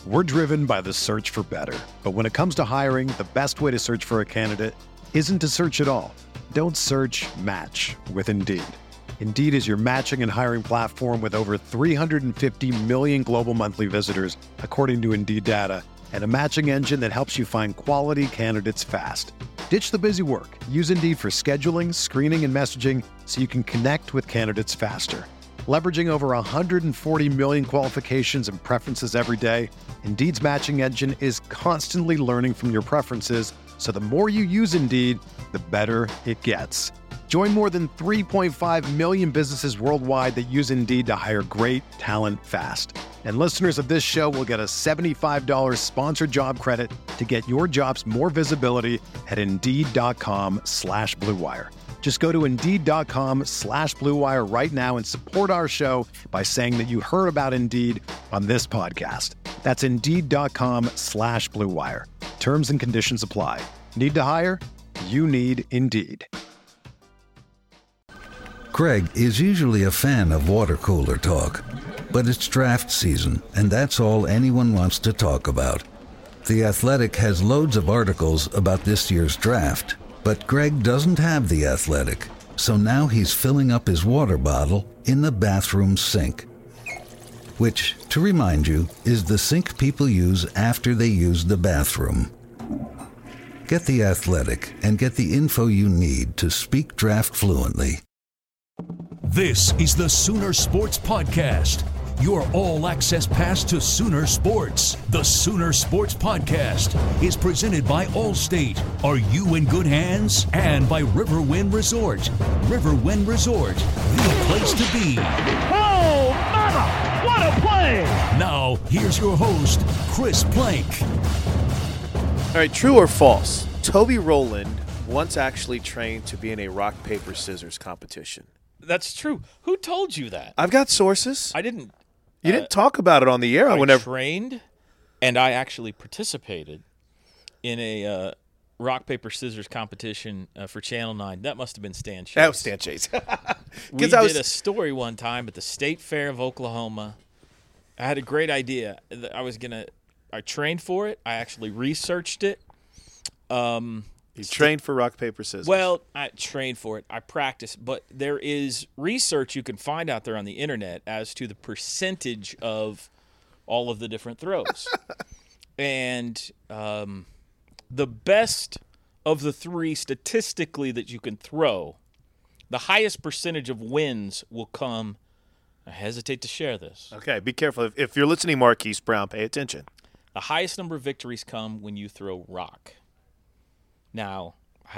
We're driven by the search for better. But when it comes to hiring, the best way to search for a candidate isn't to search at all. Don't search, match with Indeed. Indeed is your matching and hiring platform with over 350 million global monthly visitors, according to Indeed data, and a matching engine that helps you find quality candidates fast. Ditch the busy work. Use Indeed for scheduling, screening, and messaging so you can connect with candidates faster. Leveraging over 140 million qualifications and preferences every day, Indeed's matching engine is constantly learning from your preferences, so the more you use Indeed, the better it gets. Join more than 3.5 million businesses worldwide that use Indeed to hire great talent fast. And listeners of this show will get a $75 sponsored job credit to get your jobs more visibility at Indeed.com/Blue Wire. Just go to Indeed.com/Blue Wire right now and support our show by saying that you heard about Indeed on this podcast. That's Indeed.com/Blue Wire. Terms and conditions apply. Need to hire? You need Indeed. Craig is usually a fan of water cooler talk, but it's draft season, and that's all anyone wants to talk about. The Athletic has loads of articles about this year's draft, but Greg doesn't have The Athletic, so now he's filling up his water bottle in the bathroom sink. Which, to remind you, is the sink people use after they use the bathroom. Get The Athletic and get the info you need to speak draft fluently. This is the Sooner Sports Podcast, your all-access pass to Sooner Sports. The Sooner Sports Podcast is presented by Allstate. Are you in good hands? And by Riverwind Resort. Riverwind Resort, the place to be. Oh, mama! What a play! Now, here's your host, Chris Plank. All right, true or false? Toby Rowland once actually trained to be in a rock, paper, scissors competition. That's true. Who told you that? I've got sources. I didn't. You didn't talk about it on the air. I trained, and I actually participated in a rock, paper, scissors competition for Channel 9. That must have been Stan Chase. That was Stan Chase. We did a story one time at the State Fair of Oklahoma. I had a great idea. I trained for it. I actually researched it. You trained for rock, paper, scissors. Well, I trained for it. I practiced. But there is research you can find out there on the internet as to the percentage of all of the different throws. And the best of the three statistically that you can throw, the highest percentage of wins will come. I hesitate to share this. Okay, be careful. If you're listening, Marquise Brown, pay attention. The highest number of victories come when you throw rock. Now,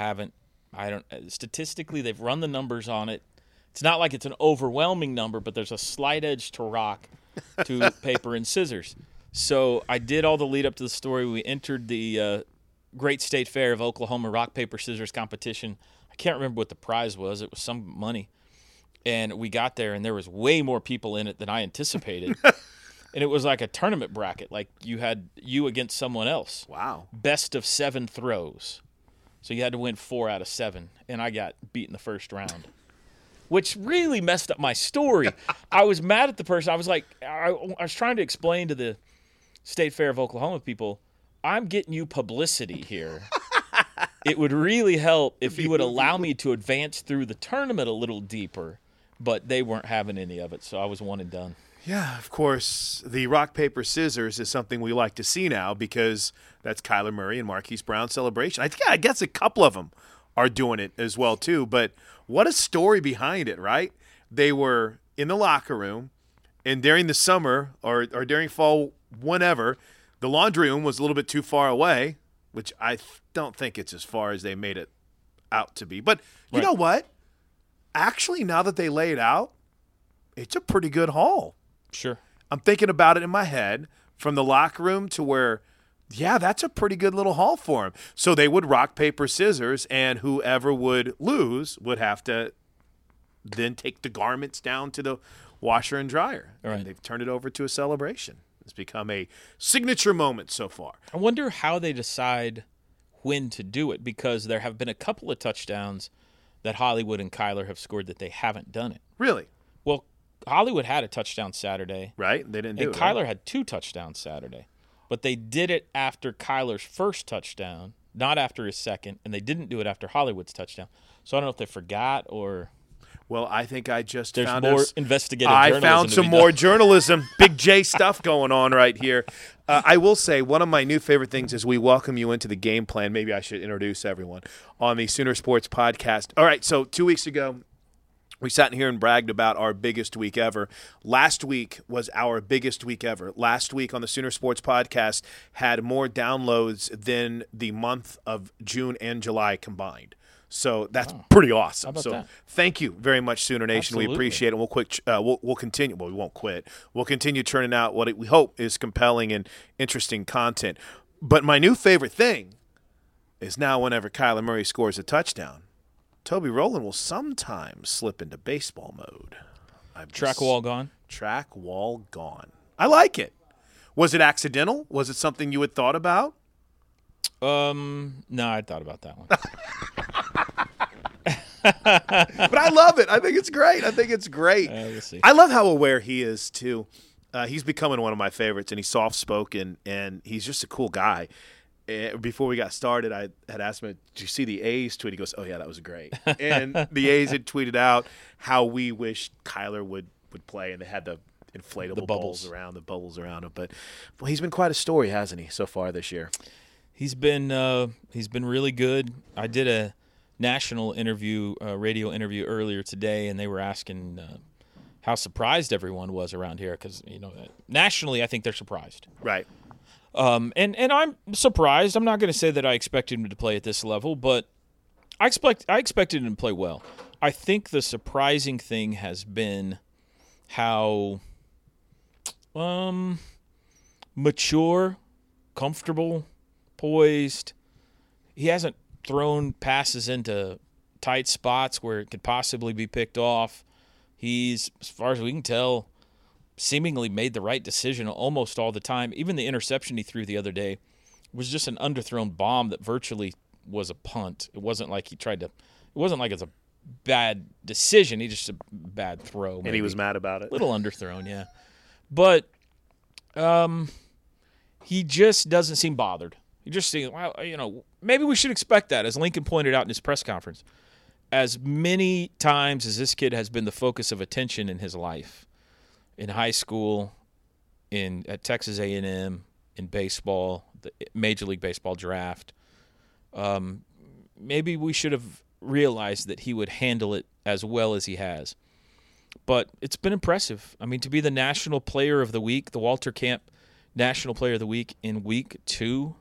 statistically, they've run the numbers on it. It's not like it's an overwhelming number, but there's a slight edge to rock to paper and scissors. So I did all the lead up to the story. We entered the Great State Fair of Oklahoma rock, paper, scissors competition. I can't remember what the prize was. It was some money. And we got there, and there was way more people in it than I anticipated. And it was like a tournament bracket. Like you had you against someone else. Wow. Best of 7 throws. So you had to win 4 out of 7, and I got beat in the first round, which really messed up my story. I was mad at the person. I was like, I was trying to explain to the State Fair of Oklahoma people, I'm getting you publicity here. It would really help if you would allow me to advance through the tournament a little deeper, but they weren't having any of it, so I was one and done. Yeah, of course, the rock, paper, scissors is something we like to see now because that's Kyler Murray and Marquise Brown's celebration. I guess a couple of them are doing it as well, too. But what a story behind it, right? They were in the locker room, and during the summer or during fall, whenever, the laundry room was a little bit too far away, which I don't think it's as far as they made it out to be. But you know what? Actually, now that they lay it out, it's a pretty good haul. Sure. I'm thinking about it in my head from the locker room to where, yeah, that's a pretty good little haul for them. So they would rock, paper, scissors, and whoever would lose would have to then take the garments down to the washer and dryer. Right. And they've turned it over to a celebration. It's become a signature moment so far. I wonder how they decide when to do it, because there have been a couple of touchdowns that Hollywood and Kyler have scored that they haven't done it. Really? Well, Hollywood had a touchdown Saturday. Right? They didn't do and it. Kyler right? had 2 touchdowns Saturday. but they did it after Kyler's first touchdown, not after his second, and they didn't do it after Hollywood's touchdown. So I don't know if they forgot or – Well, I think I just there's found more us. investigative I journalism found to some be more done. journalism, Big J stuff going on right here. I will say one of my new favorite things is we welcome you into the game plan. Maybe I should introduce everyone on the Sooner Sports Podcast. All right, so 2 weeks ago, we sat in here and bragged about our biggest week ever. Last week was our biggest week ever. Last week on the Sooner Sports Podcast had more downloads than the month of June and July combined. So that's pretty awesome. How about So that? thank you very much, Sooner Nation. Absolutely. We appreciate it. We'll continue. Well, we won't quit. We'll continue turning out what we hope is compelling and interesting content. But my new favorite thing is now whenever Kyler Murray scores a touchdown, Toby Rowland will sometimes slip into baseball mode. Track wall gone? Track wall gone. I like it. Was it accidental? Was it something you had thought about? No, I thought about that one. But I love it. I think it's great. We'll see. I love how aware he is, too. He's becoming one of my favorites, and he's soft-spoken, and he's just a cool guy. Before we got started, I had asked him, did you see the A's tweet? He goes, oh, yeah, that was great. And the A's had tweeted out how we wished Kyler would play, and they had the inflatable bubbles around, the bubbles around him. But well, he's been quite a story, hasn't he, so far this year? He's been really good. I did a national interview, radio interview earlier today, and they were asking how surprised everyone was around here because nationally, I think they're surprised. Right. And I'm surprised. I'm not going to say that I expected him to play at this level, but I expected him to play well. I think the surprising thing has been how mature, comfortable, poised. He hasn't thrown passes into tight spots where it could possibly be picked off. He's, as far as we can tell, seemingly made the right decision almost all the time. Even the interception he threw the other day was just an underthrown bomb that virtually was a punt. It wasn't like he tried to – it wasn't like it's a bad decision. He just a bad throw. And he was mad about it. A little underthrown, yeah. But he just doesn't seem bothered. He just seems, well, maybe we should expect that, as Lincoln pointed out in his press conference. As many times as this kid has been the focus of attention in his life, in high school, at Texas A&M, in baseball, the Major League Baseball draft, maybe we should have realized that he would handle it as well as he has. But it's been impressive. I mean, to be the National Player of the Week, the Walter Camp National Player of the Week in Week 2,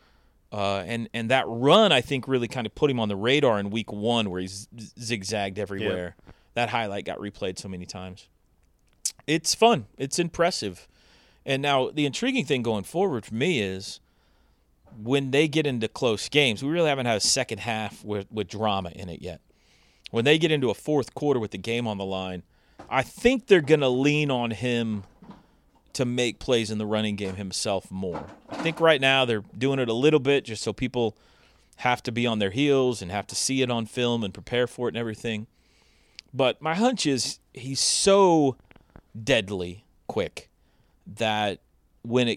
and that run, I think, really kind of put him on the radar in Week 1 where he's zigzagged everywhere. Yeah. That highlight got replayed so many times. It's fun. It's impressive. And now the intriguing thing going forward for me is when they get into close games, we really haven't had a second half with drama in it yet. When they get into a fourth quarter with the game on the line, I think they're going to lean on him to make plays in the running game himself more. I think right now they're doing it a little bit just so people have to be on their heels and have to see it on film and prepare for it and everything. But my hunch is he's so deadly quick that when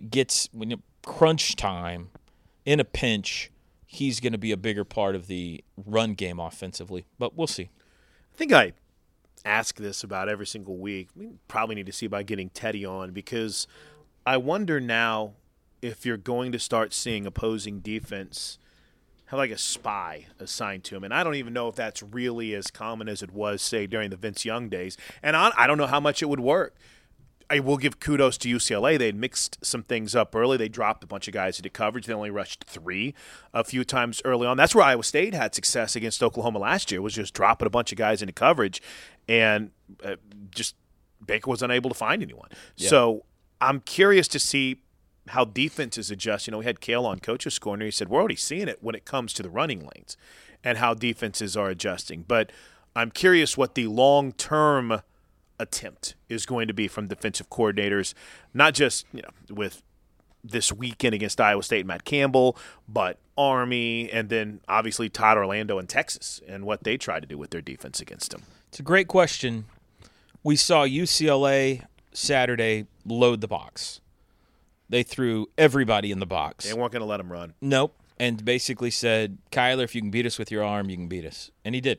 crunch time, in a pinch, he's going to be a bigger part of the run game offensively. But we'll see. I think I ask this about every single week. We probably need to see about getting Teddy on because I wonder now if you're going to start seeing opposing defense have like a spy assigned to him. And I don't even know if that's really as common as it was, say, during the Vince Young days. And I don't know how much it would work. I will give kudos to UCLA. They had mixed some things up early. They dropped a bunch of guys into coverage. They only rushed 3 a few times early on. That's where Iowa State had success against Oklahoma last year, was just dropping a bunch of guys into coverage, and just Baker was unable to find anyone. Yeah. So I'm curious to see how defenses adjust. We had Kale on Coach's Corner. He said, we're already seeing it when it comes to the running lanes and how defenses are adjusting. But I'm curious what the long-term attempt is going to be from defensive coordinators, not just with this weekend against Iowa State and Matt Campbell, but Army, and then obviously Todd Orlando in Texas and what they try to do with their defense against them. It's a great question. We saw UCLA Saturday load the box. They threw everybody in the box. They weren't going to let him run. Nope. And basically said, Kyler, if you can beat us with your arm, you can beat us. And he did.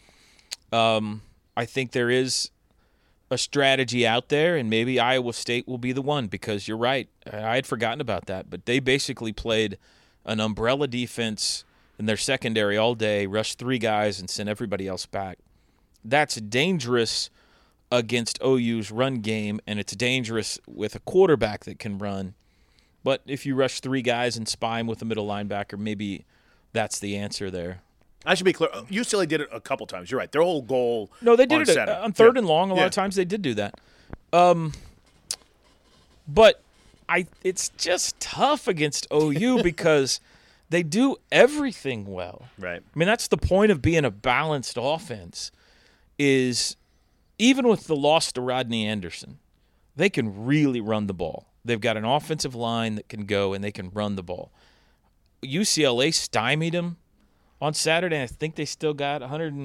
I think there is a strategy out there, and maybe Iowa State will be the one, because you're right. I had forgotten about that. But they basically played an umbrella defense in their secondary all day, rushed 3 guys, and sent everybody else back. That's dangerous against OU's run game, and it's dangerous with a quarterback that can run. But if you rush 3 guys and spy him with a middle linebacker, maybe that's the answer there. I should be clear. UCLA did it a couple times. You're right. Their whole goal. No, they did it on on 3rd and long. A lot of times they did do that. But it's just tough against OU because they do everything well. Right. I mean, that's the point of being a balanced offense, is even with the loss to Rodney Anderson, they can really run the ball. They've got an offensive line that can go, and they can run the ball. UCLA stymied them on Saturday. I think they still got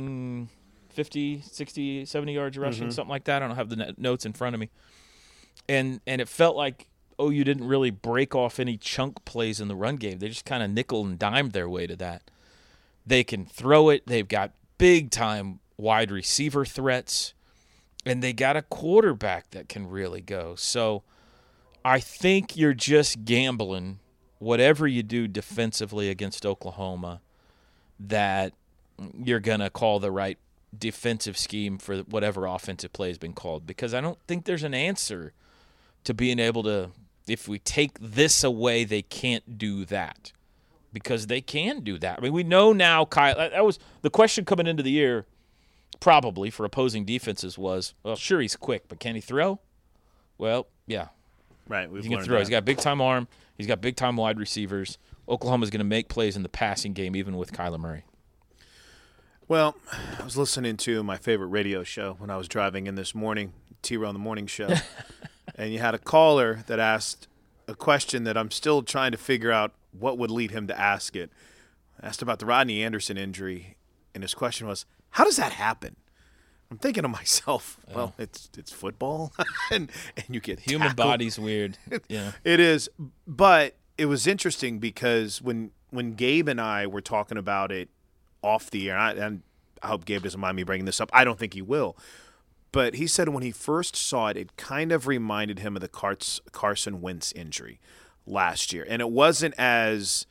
150, 60, 70 yards rushing, something like that. I don't have the notes in front of me. And it felt like OU didn't really break off any chunk plays in the run game. They just kind of nickel and dimed their way to that. They can throw it. They've got big-time wide receiver threats. And they got a quarterback that can really go. So I think you're just gambling, whatever you do defensively against Oklahoma, that you're going to call the right defensive scheme for whatever offensive play has been called. Because I don't think there's an answer to being able to, if we take this away, they can't do that. Because they can do that. I mean, we know now, Kyle, that was the question coming into the year, probably for opposing defenses was, well, sure, he's quick, but can he throw? Well, yeah. Right. He can throw. That. He's got big-time arm. He's got big-time wide receivers. Oklahoma's going to make plays in the passing game, even with Kyler Murray. Well, I was listening to my favorite radio show when I was driving in this morning, T-Row on the Morning Show, and you had a caller that asked a question that I'm still trying to figure out what would lead him to ask it. I asked about the Rodney Anderson injury, and his question was, how does that happen? I'm thinking to myself, well, it's football, and you get human tackled. body's weird. Yeah, it is. But it was interesting because when Gabe and I were talking about it off the air, and I hope Gabe doesn't mind me bringing this up. I don't think he will. But he said when he first saw it, it kind of reminded him of the Carson Wentz injury last year, and it wasn't as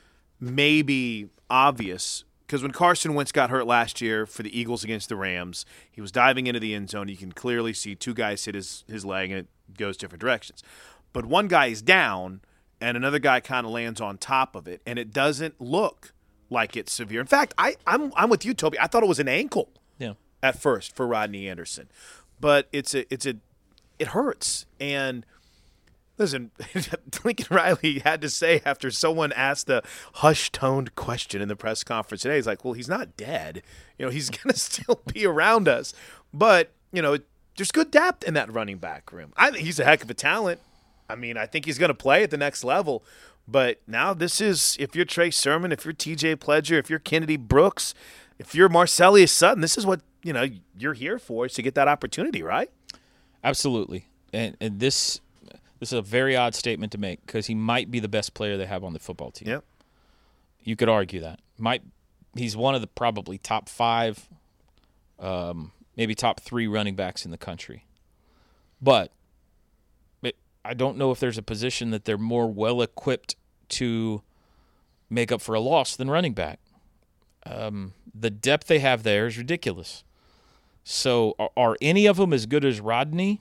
maybe obvious. Because when Carson Wentz got hurt last year for the Eagles against the Rams, he was diving into the end zone. You can clearly see 2 guys hit his leg, and it goes different directions. But one guy is down, and another guy kind of lands on top of it, and it doesn't look like it's severe. In fact, I'm with you, Toby. I thought it was an ankle at first for Rodney Anderson. But it hurts. And listen, Lincoln Riley had to say after someone asked a hush-toned question in the press conference today, he's like, well, he's not dead. He's going to still be around us. But, there's good depth in that running back room. I think he's a heck of a talent. I mean, I think he's going to play at the next level. But now this is, if you're Trey Sermon, if you're TJ Pledger, if you're Kennedy Brooks, if you're Marcelius Sutton, this is what, you're here for, is to get that opportunity, right? Absolutely. And this is a very odd statement to make because he might be the best player they have on the football team. Yep. You could argue that. He's one of the probably top 5, maybe top 3 running backs in the country. But I don't know if there's a position that they're more well-equipped to make up for a loss than running back. The depth they have there is ridiculous. So are any of them as good as Rodney?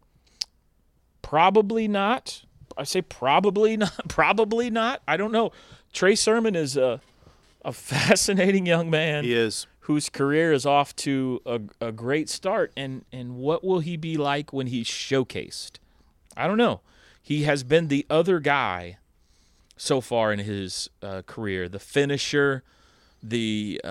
Probably not. I say probably not. Probably not. I don't know. Trey Sermon is a fascinating young man. He is. Whose career is off to a great start. And what will he be like when he's showcased? I don't know. He has been the other guy so far in his career, the finisher, the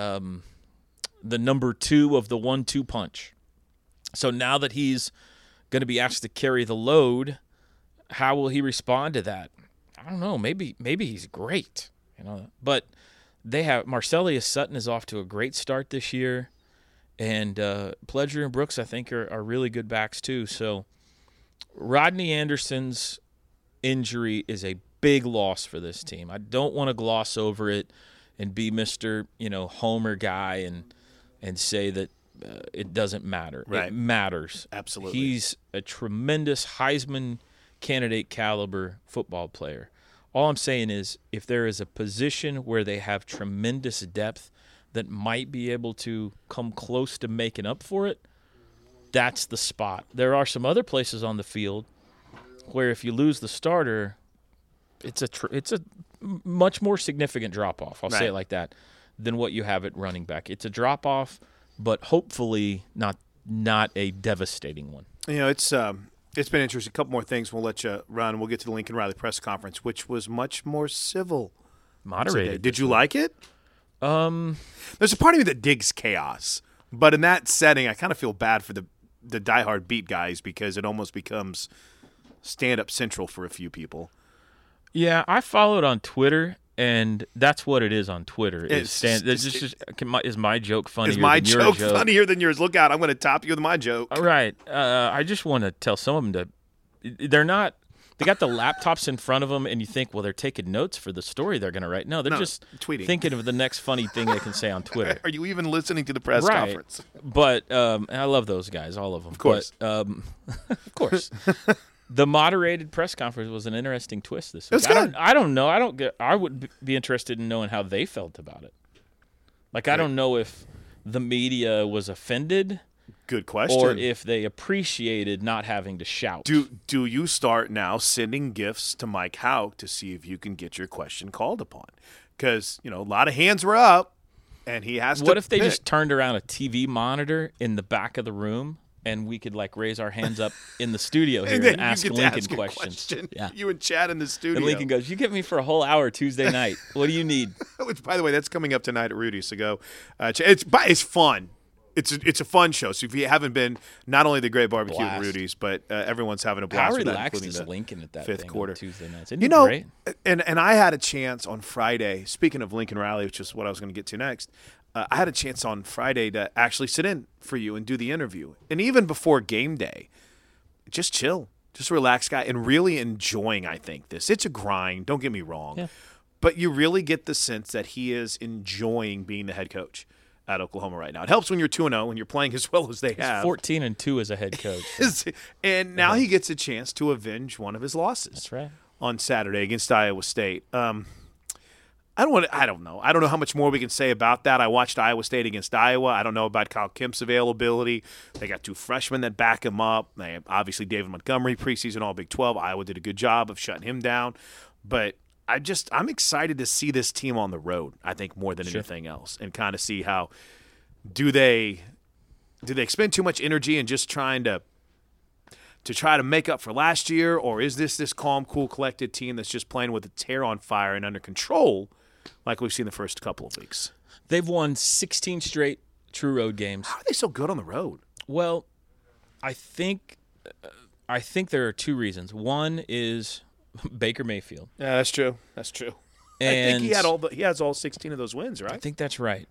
number 2 of the 1-2 punch. So now that he's going to be asked to carry the load, how will he respond to that? I don't know. Maybe he's great, But they have Marcelius Sutton is off to a great start this year, and Pledger and Brooks I think are really good backs too. So Rodney Anderson's injury is a big loss for this team. I don't want to gloss over it and be Mr. Homer guy and say that it doesn't matter. Right. It matters. Absolutely. He's a tremendous Heisman candidate caliber football player. All I'm saying is if there is a position where they have tremendous depth that might be able to come close to making up for it, that's the spot. There are some other places on the field where if you lose the starter, it's a much more significant drop-off, I'll say it like that, than what you have at running back. It's a drop-off, but hopefully not a devastating one. It's been interesting. A couple more things. We'll let you run. We'll get to the Lincoln Riley press conference, which was much more civil. Moderated. Did you like it? There's a part of me that digs chaos, but in that setting, I kind of feel bad for the diehard beat guys because it almost becomes stand-up central for a few people. Yeah, I followed on Twitter, and that's what it is on Twitter. Is my joke funnier than yours? Is my joke funnier than yours? Look out, I'm going to top you with my joke. All right. I just want to tell some of them they're not – they got the laptops in front of them, and you think, well, they're taking notes for the story they're going to write. No, they're just tweeting, thinking of the next funny thing they can say on Twitter. Are you even listening to the press conference? But and I love those guys, all of them. Of course. But, of course. The moderated press conference was an interesting twist this week. It was good. I don't know. I would be interested in knowing how they felt about it. Like, I don't know if the media was offended. Good question. Or if they appreciated not having to shout. Do you start now sending gifts to Mike Houck to see if you can get your question called upon? Because, a lot of hands were up, and he has to What if they pick. just turned around a TV monitor in the back of the room and we could raise our hands up in the studio here and ask Lincoln questions? Yeah. You and Chad in the studio. And Lincoln goes, "You get me for a whole hour Tuesday night. What do you need?" Which, by the way, that's coming up tonight at Rudy's. So go. It's fun. It's a fun show. So if you haven't been, not only the great barbecue at Rudy's, but everyone's having a blast. How with relaxed that, is Lincoln at that fifth thing quarter on Tuesday nights? Isn't he great? And I had a chance on Friday. Speaking of Lincoln Riley, which is what I was going to get to next. I had a chance on Friday to actually sit in for you and do the interview. And even before game day, just chill, just relax, guy, and really enjoying, I think, this. It's a grind, don't get me wrong. Yeah. But you really get the sense that he is enjoying being the head coach at Oklahoma right now. It helps when you're 2-0 and you're playing as well as they have. 14-2 as a head coach. And now he gets a chance to avenge one of his losses. That's right. On Saturday against Iowa State. I don't know. I don't know how much more we can say about that. I watched Iowa State against Iowa. I don't know about Kyle Kemp's availability. They got two freshmen that back him up. They have, obviously, David Montgomery, preseason All Big 12. Iowa did a good job of shutting him down. But I'm excited to see this team on the road, I think, more than anything else, and kind of see how do they expend too much energy in just trying to try to make up for last year, or is this calm, cool, collected team that's just playing with its hair on fire and under control like we've seen the first couple of weeks? They've won 16 straight true road games. How are they so good on the road? Well, I think there are two reasons. One is Baker Mayfield. Yeah, that's true. That's true. And I think he has all 16 of those wins, right? I think that's right.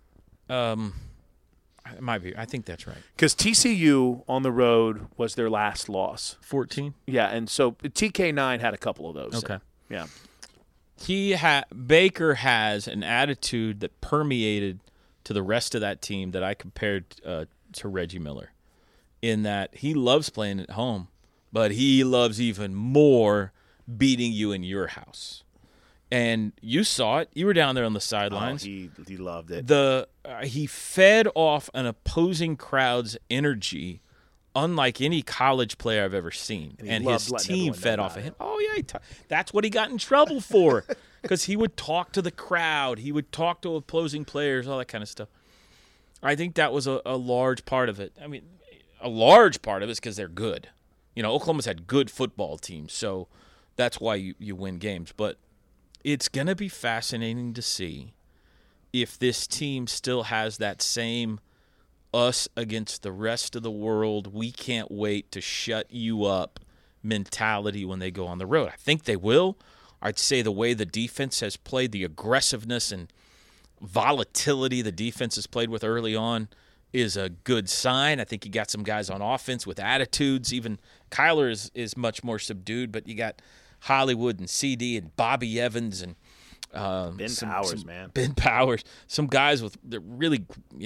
It might be. I think that's right. Because TCU on the road was their last loss. 14? Yeah, and so TK9 had a couple of those. Okay. So, yeah. Baker has an attitude that permeated to the rest of that team that I compared to Reggie Miller, in that he loves playing at home, but he loves even more beating you in your house. And you saw it. You were down there on the sidelines. He loved it. He fed off an opposing crowd's energy unlike any college player I've ever seen. And his team fed off of him. Oh, yeah. That's what he got in trouble for, because he would talk to the crowd. He would talk to opposing players, all that kind of stuff. I think that was a large part of it. I mean, a large part of it is because they're good. Oklahoma's had good football teams, so that's why you win games. But it's going to be fascinating to see if this team still has that same us against the rest of the world, we can't wait to shut you up mentality when they go on the road. I think they will. I'd say the way the defense has played, the aggressiveness and volatility the defense has played with early on is a good sign. I think you got some guys on offense with attitudes. Even Kyler is much more subdued, but you got Hollywood and CD and Bobby Evans and Ben Powers, man. Ben Powers, some guys with really,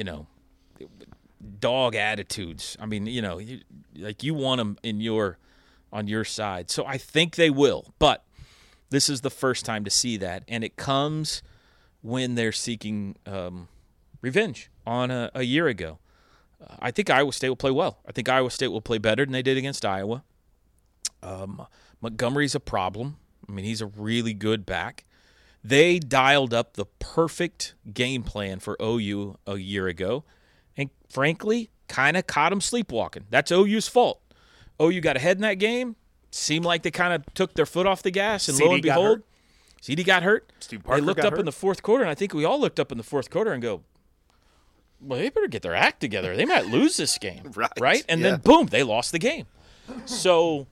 dog attitudes. I mean, you want them on your side. So I think they will, but this is the first time to see that, and it comes when they're seeking revenge on a year ago. I think Iowa State will play well. I think Iowa State will play better than they did against Iowa. Montgomery's a problem. I mean, he's a really good back. They dialed up the perfect game plan for OU a year ago, and frankly, kind of caught them sleepwalking. That's OU's fault. OU got ahead in that game. Seemed like they kind of took their foot off the gas, and lo and behold, CD got hurt. Steve Parker they looked up in the fourth quarter, and I think we all looked up in the fourth quarter and go, well, they better get their act together. They might lose this game, right? And then, boom, they lost the game. So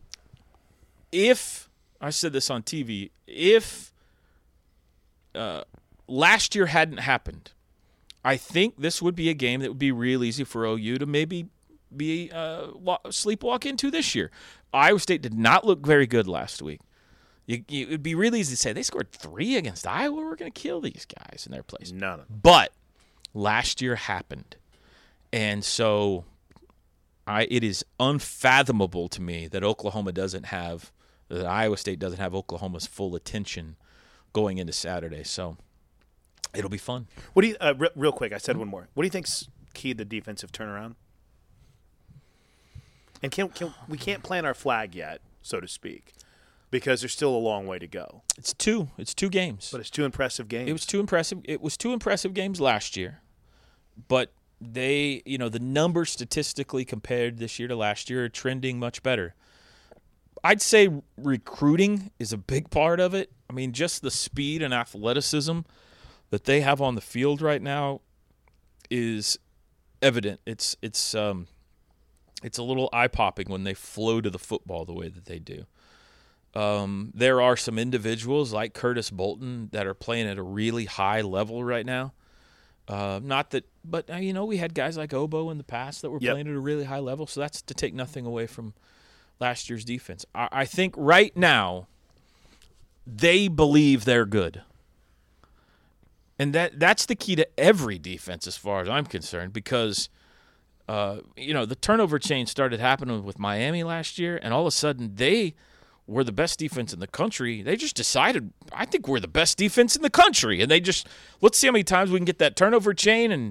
if – I said this on TV – if last year hadn't happened, I think this would be a game that would be real easy for OU to maybe be sleepwalk into this year. Iowa State did not look very good last week. It would be really easy to say, they scored 3 against Iowa. We're going to kill these guys in their place. None of them. But last year happened. And so it is unfathomable to me that Iowa State doesn't have Oklahoma's full attention going into Saturday. So it'll be fun. What do you real quick, I said one more. What do you think's key to the defensive turnaround? And we can't plant our flag yet, so to speak, because there's still a long way to go. It's two games. But it's 2 impressive games. It was two impressive games last year. But they, the numbers statistically compared this year to last year are trending much better. I'd say recruiting is a big part of it. I mean, just the speed and athleticism that they have on the field right now is evident. It's a little eye-popping when they flow to the football the way that they do. There are some individuals like Curtis Bolton that are playing at a really high level right now. But we had guys like Obo in the past that were playing at a really high level, so that's to take nothing away from last year's defense. I think right now they believe they're good. And that's the key to every defense as far as I'm concerned, because the turnover chain started happening with Miami last year, and all of a sudden they were the best defense in the country. They just decided, I think we're the best defense in the country. And they just, let's see how many times we can get that turnover chain. And,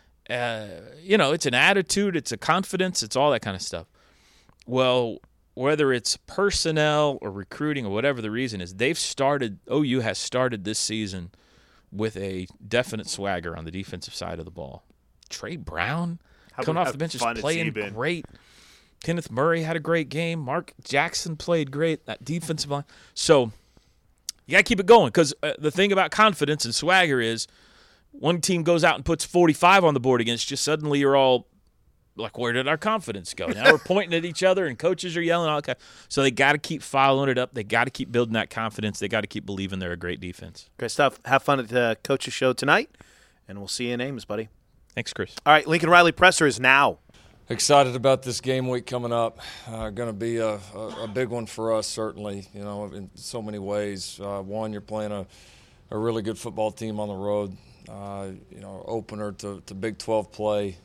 it's an attitude, it's a confidence, it's all that kind of stuff. Well, whether it's personnel or recruiting or whatever the reason is, OU has started this season with a definite swagger on the defensive side of the ball. Trey Brown coming off the bench is playing great. Kenneth Murray had a great game. Mark Jackson played great. That defensive line. So you got to keep it going, because the thing about confidence and swagger is one team goes out and puts 45 on the board against you, suddenly you're all like, where did our confidence go? Now we're pointing at each other and coaches are yelling. Okay. So they got to keep following it up. They got to keep building that confidence. They got to keep believing they're a great defense. Great stuff. Have fun at the Coach's Show tonight, and we'll see you in Ames, buddy. Thanks, Chris. All right, Lincoln Riley Presser is now. Excited about this game week coming up. Going to be a big one for us, certainly, in so many ways. One, you're playing a really good football team on the road, opener to Big 12 play.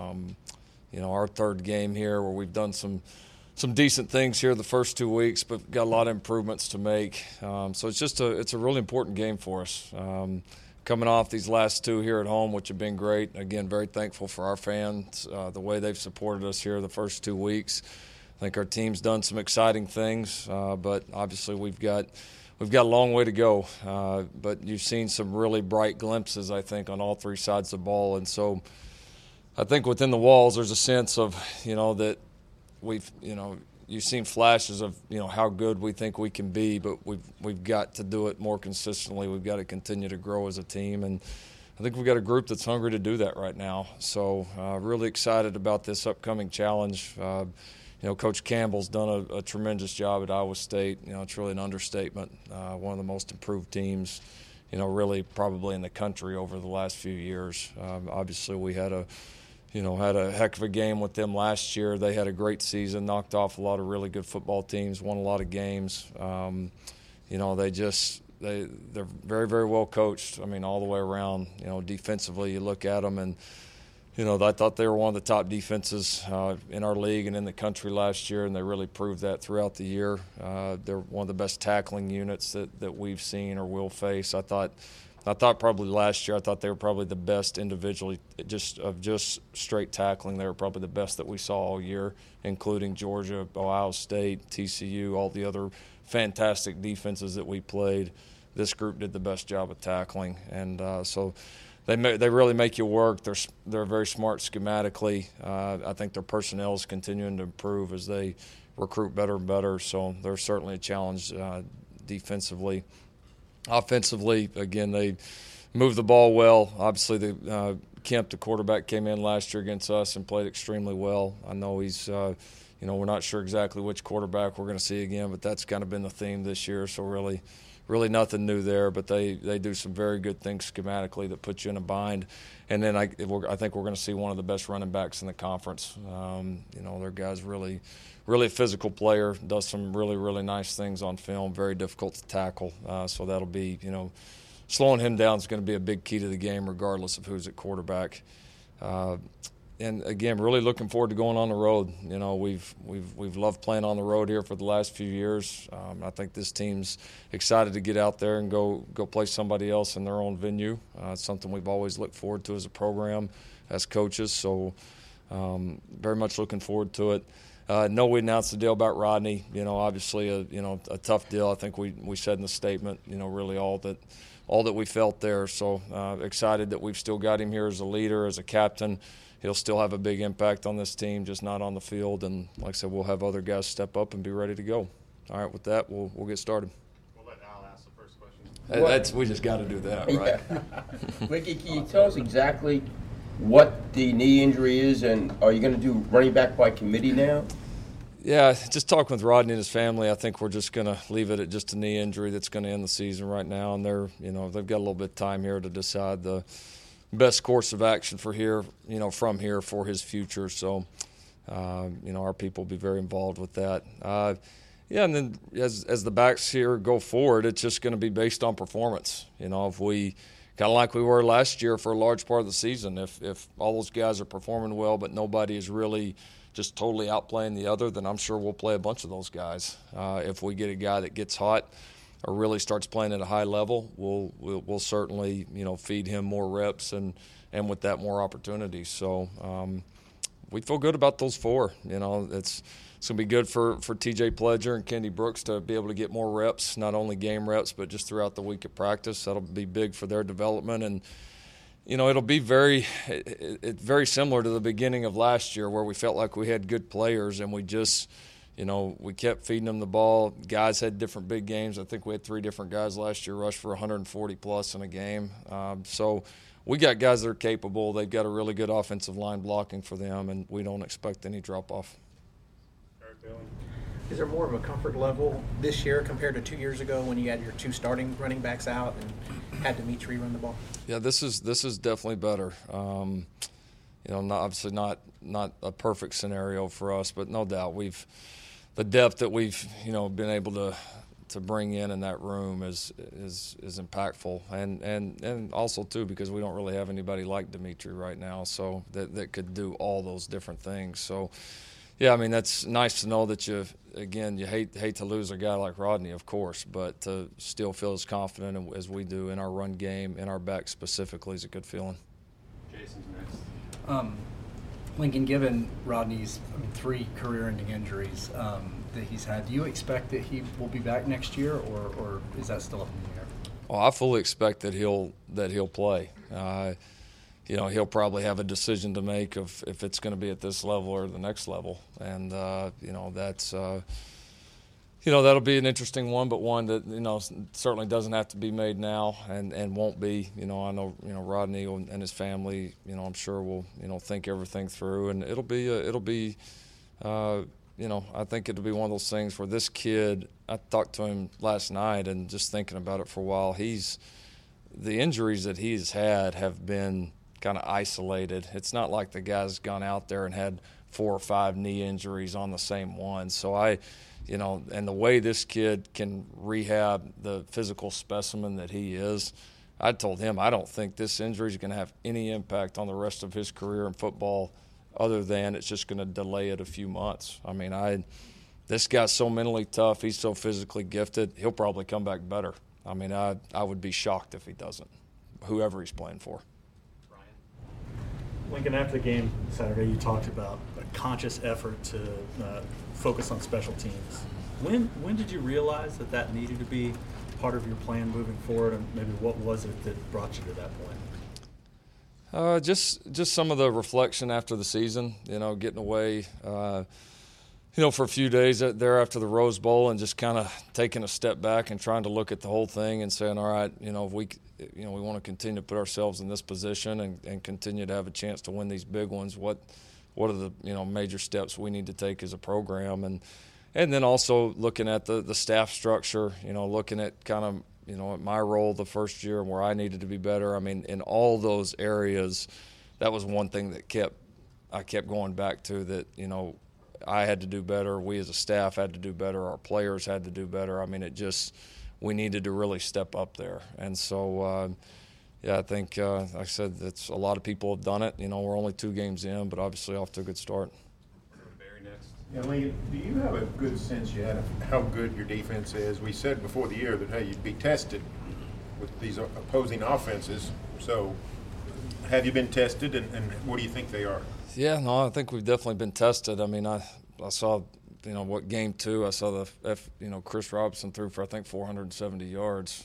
Our third game here where we've done some decent things here the first 2 weeks, but got a lot of improvements to make. So it's a really important game for us. Coming off these last 2 here at home, which have been great. Again, very thankful for our fans, the way they've supported us here the first 2 weeks. I think our team's done some exciting things, but obviously we've got a long way to go. But you've seen some really bright glimpses, I think, on all 3 sides of the ball. And so I think within the walls there's a sense of, that you've seen flashes of, how good we think we can be, but we've got to do it more consistently. We've got to continue to grow as a team, and I think we've got a group that's hungry to do that right now. So really excited about this upcoming challenge. Coach Campbell's done a tremendous job at Iowa State. It's really an understatement. One of the most improved teams, really probably in the country over the last few years. Obviously we had a had a heck of a game with them last year. They had a great season, knocked off a lot of really good football teams, won a lot of games. They're very, very well coached. I mean, all the way around. Defensively, you look at them, and I thought they were one of the top defenses in our league and in the country last year, and they really proved that throughout the year. They're one of the best tackling units that we've seen or will face. I thought probably last year, I thought they were probably the best individually, just straight tackling. They were probably the best that we saw all year, including Georgia, Ohio State, TCU, all the other fantastic defenses that we played. This group did the best job of tackling, and so they really make you work. They're very smart schematically. I think their personnel is continuing to improve as they recruit better and better. So they're certainly a challenge defensively. Offensively, again, they move the ball well. Obviously, Kemp, the quarterback, came in last year against us and played extremely well. I know he's, we're not sure exactly which quarterback we're going to see again, but that's kind of been the theme this year. So really nothing new there. But they do some very good things schematically that put you in a bind. And then I think we're going to see one of the best running backs in the conference. Their guy's really a physical player, does some really, really nice things on film, very difficult to tackle. So that'll be, slowing him down is going to be a big key to the game regardless of who's at quarterback. And again, really looking forward to going on the road. We've loved playing on the road here for the last few years. I think this team's excited to get out there and go play somebody else in their own venue. It's something we've always looked forward to as a program, as coaches. So very much looking forward to it. No, we announced the deal about Rodney. Obviously a tough deal. I think we said in the statement, really all that we felt there. So excited that we've still got him here as a leader, as a captain. He'll still have a big impact on this team, just not on the field. And like I said, we'll have other guys step up and be ready to go. All right, with that, we'll get started. We'll let Al ask the first question. We just got to do that, right? Yeah. Ricky, can you tell us exactly what the knee injury is, and are you going to do running back by committee now? Yeah, just talking with Rodney and his family, I think we're just going to leave it at just a knee injury that's going to end the season right now. And they've got a little bit of time here to decide the best course of action from here for his future. So, our people will be very involved with that. And then as the backs here go forward, it's just going to be based on performance. If we kind of like we were last year for a large part of the season, if all those guys are performing well, but nobody is really just totally outplaying the other, then I'm sure we'll play a bunch of those guys. If we get a guy that gets hot or really starts playing at a high level, we'll certainly feed him more reps and with that more opportunities. So we feel good about those four. It's going to be good for TJ Pledger and Kendi Brooks to be able to get more reps, not only game reps but just throughout the week of practice. That'll be big for their development. And it'll be very similar to the beginning of last year where we felt like we had good players and we just we kept feeding them the ball. Guys had different big games. I think we had 3 different guys last year rush for 140-plus in a game. So we got guys that are capable. They've got a really good offensive line blocking for them, and we don't expect any drop-off. Is there more of a comfort level this year compared to 2 years ago when you had your 2 starting running backs out and had Dimitri run the ball? Yeah, this is definitely better. Obviously not a perfect scenario for us, but no doubt the depth that we've been able to bring in that room is impactful, and also too because we don't really have anybody like Dimitri right now, so that could do all those different things. So yeah, I mean that's nice to know that you hate to lose a guy like Rodney, of course, but to still feel as confident as we do in our run game, in our back specifically, is a good feeling. Jason's next. Lincoln, given Rodney's 3 career-ending injuries that he's had, do you expect that he will be back next year, or is that still up in the air? Well, I fully expect that he'll play. He'll probably have a decision to make of if it's going to be at this level or the next level, and that's that'll be an interesting one, but one that certainly doesn't have to be made now and won't be. I know Rodney and his family. I'm sure will think everything through, and it'll be. I think it'll be one of those things where this kid. I talked to him last night, and just thinking about it for a while, the injuries that he's had have been kind of isolated. It's not like the guy's gone out there and had 4 or 5 knee injuries on the same one. So and the way this kid can rehab the physical specimen that he is, I told him I don't think this injury is going to have any impact on the rest of his career in football other than it's just going to delay it a few months. I mean, this guy's so mentally tough. He's so physically gifted. He'll probably come back better. I mean, I would be shocked if he doesn't, whoever he's playing for. Lincoln, after the game Saturday, you talked about a conscious effort to focus on special teams. When did you realize that needed to be part of your plan moving forward, and maybe what was it that brought you to that point? Just some of the reflection after the season, getting away, for a few days there after the Rose Bowl, and just kind of taking a step back and trying to look at the whole thing and saying, all right, if we want to continue to put ourselves in this position and continue to have a chance to win these big ones, what are the major steps we need to take as a program, and then also looking at the staff structure, looking at kind of at my role the first year and where I needed to be better. I mean, in all those areas, that was one thing that I kept going back to, that I had to do better, we as a staff had to do better, our players had to do better. I mean, we needed to really step up there. And so, I think, like I said, a lot of people have done it. We're only 2 games in, but obviously off to a good start. Barry next. Yeah, Lincoln, do you have a good sense yet of how good your defense is? We said before the year that, hey, you'd be tested with these opposing offenses. So have you been tested, and what do you think they are? Yeah, no, I think we've definitely been tested. I mean, I saw, game 2, I saw Chris Robinson threw for, I think, 470 yards.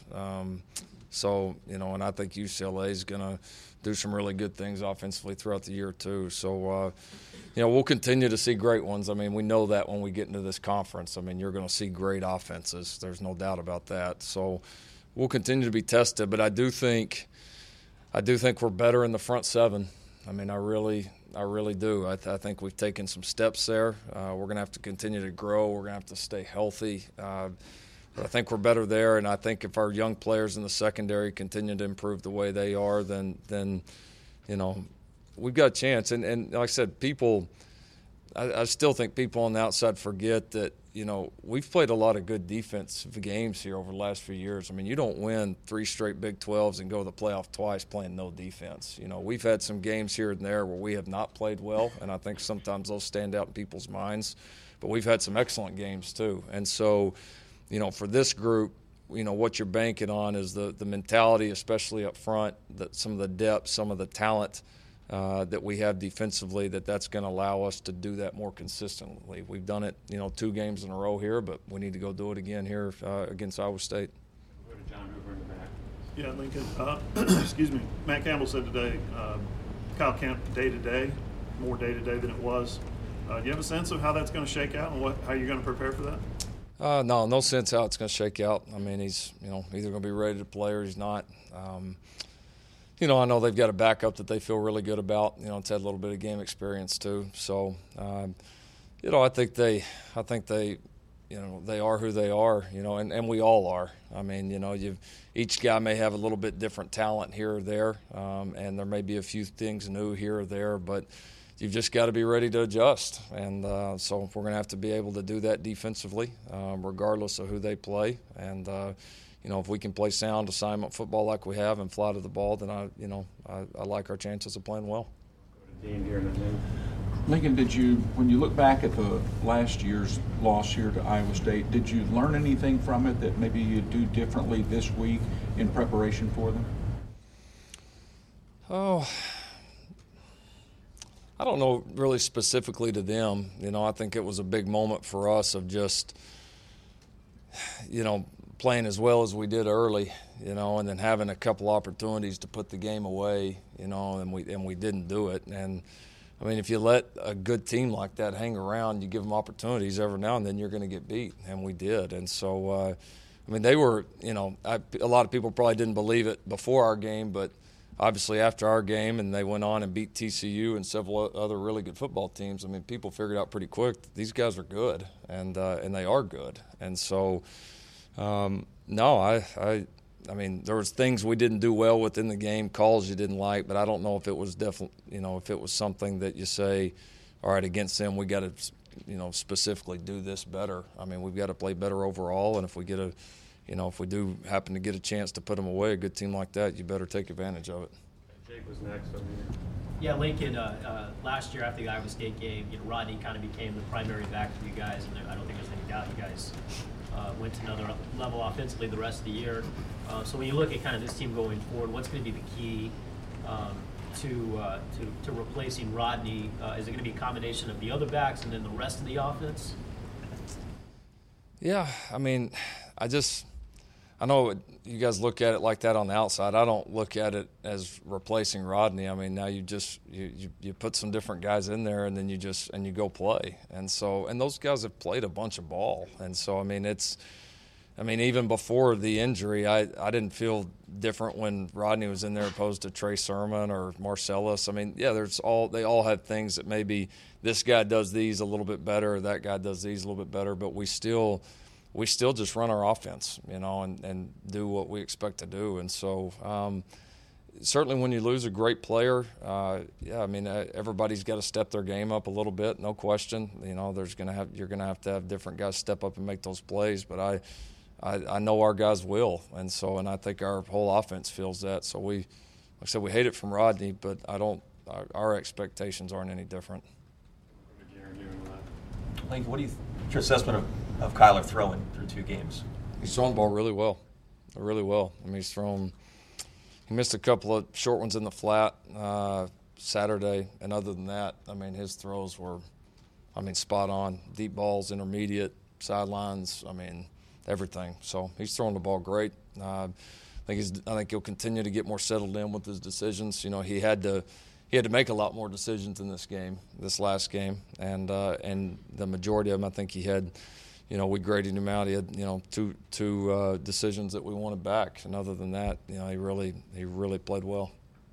So, and I think UCLA is going to do some really good things offensively throughout the year too. So, we'll continue to see great ones. I mean, we know that when we get into this conference. I mean, you're going to see great offenses. There's no doubt about that. So we'll continue to be tested. But I do think we're better in the front 7. I mean, I really do. I think we've taken some steps there. We're going to have to continue to grow. We're going to have to stay healthy. But I think we're better there, and I think if our young players in the secondary continue to improve the way they are, then we've got a chance. And like I said, I still think people on the outside forget that, we've played a lot of good defensive games here over the last few years. I mean, you don't win 3 straight Big 12s and go to the playoff twice playing no defense. We've had some games here and there where we have not played well, and I think sometimes those stand out in people's minds. But we've had some excellent games too. And so, for this group, what you're banking on is the mentality, especially up front, some of the depth, some of the talent that we have defensively, that's going to allow us to do that more consistently. We've done it, 2 games in a row here, but we need to go do it again here against Iowa State. Go to John Hoover in the back. Yeah, Lincoln. Excuse me. Matt Campbell said today, Kyle Kemp day-to-day, more day-to-day than it was. Do you have a sense of how that's going to shake out and how you're going to prepare for that? No sense how it's going to shake out. I mean, he's, either going to be ready to play or he's not. I know they've got a backup that they feel really good about. It's had a little bit of game experience too. So, I think they they are who they are, and we all are. I mean, each guy may have a little bit different talent here or there, and there may be a few things new here or there, but you've just got to be ready to adjust. And so we're going to have to be able to do that defensively, regardless of who they play. And, if we can play sound assignment football like we have and fly to the ball, then I like our chances of playing well. Go to Dean here in a minute. Lincoln, when you look back at the last year's loss here to Iowa State, did you learn anything from it that maybe you'd do differently this week in preparation for them? Oh, I don't know really specifically to them. I think it was a big moment for us of just, playing as well as we did early, and then having a couple opportunities to put the game away, and we didn't do it. And I mean, if you let a good team like that hang around, you give them opportunities every now and then, you're going to get beat, and we did. And so, they were, a lot of people probably didn't believe it before our game, but obviously after our game, and they went on and beat TCU and several other really good football teams. I mean, people figured out pretty quick that these guys are good, and they are good. And so, no, I I mean, there was things we didn't do well within the game, calls you didn't like, but I don't know if it was if it was something that you say, all right, against them we got to, specifically do this better. I mean, we've got to play better overall, and if we get if we do happen to get a chance to put them away, a good team like that, you better take advantage of it. Jake was next over here. Yeah, Lincoln, last year after the Iowa State game, Rodney kind of became the primary back for you guys, and I don't think there's any doubt you guys went to another level offensively the rest of the year. So when you look at kind of this team going forward, what's going to be the key to replacing Rodney? Is it going to be a combination of the other backs and then the rest of the offense? Yeah, I mean, I know you guys look at it like that on the outside. I don't look at it as replacing Rodney. I mean, now you put some different guys in there, and then you go play. And those guys have played a bunch of ball. And so, even before the injury, I didn't feel different when Rodney was in there opposed to Trey Sermon or Marcellus. I mean, yeah, they all have things that maybe this guy does these a little bit better, or that guy does these a little bit better, but we still just run our offense, and do what we expect to do. And so certainly when you lose a great player, everybody's got to step their game up a little bit, no question. You're going to have different guys step up and make those plays, but I know our guys will. And I think our whole offense feels that. So like I said, we hate it from Rodney, but our expectations aren't any different. Link, what's your assessment of Kyler throwing through 2 games? He's thrown the ball really well. I mean, he missed a couple of short ones in the flat Saturday, and other than that, I mean, his throws were, spot on. Deep balls, intermediate, sidelines, everything. So he's throwing the ball great. I think he'll continue to get more settled in with his decisions. He had to make a lot more decisions in this last game, and the majority of them, I think he had. We graded him out. He had, two decisions that we wanted back, and other than that, he really played well.